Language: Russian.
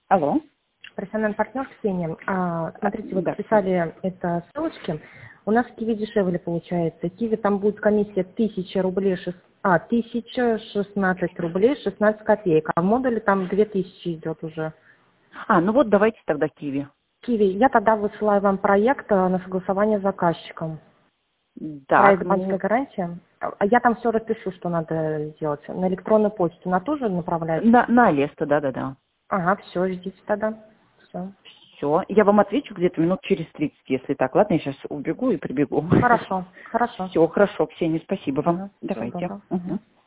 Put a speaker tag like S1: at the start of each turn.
S1: Алло.
S2: Профессиональный партнер Ксения. Смотрите, вы
S1: Да.
S2: писали это ссылочки. У нас в Киви дешевле получается. Киви там будет комиссия 1000 рублей, 1016 рублей 16 копеек. А в модуле там 2000 идет уже.
S1: Ну вот давайте тогда Киви.
S2: Киви, я тогда высылаю вам проект на согласование с заказчиком.
S1: Так,
S2: Проект банковской гарантии. Я там все распишу, что надо сделать. На электронную почту на ту же направлять?
S1: на Алеста, да.
S2: Ага, все, ждите тогда. Все.
S1: Все, я вам отвечу где-то минут через 30, если так. Ладно, я сейчас убегу и прибегу.
S2: Хорошо.
S1: Все, хорошо, Ксения, спасибо вам.
S2: Ага, всего
S1: Давайте.
S2: доброго.
S1: Угу.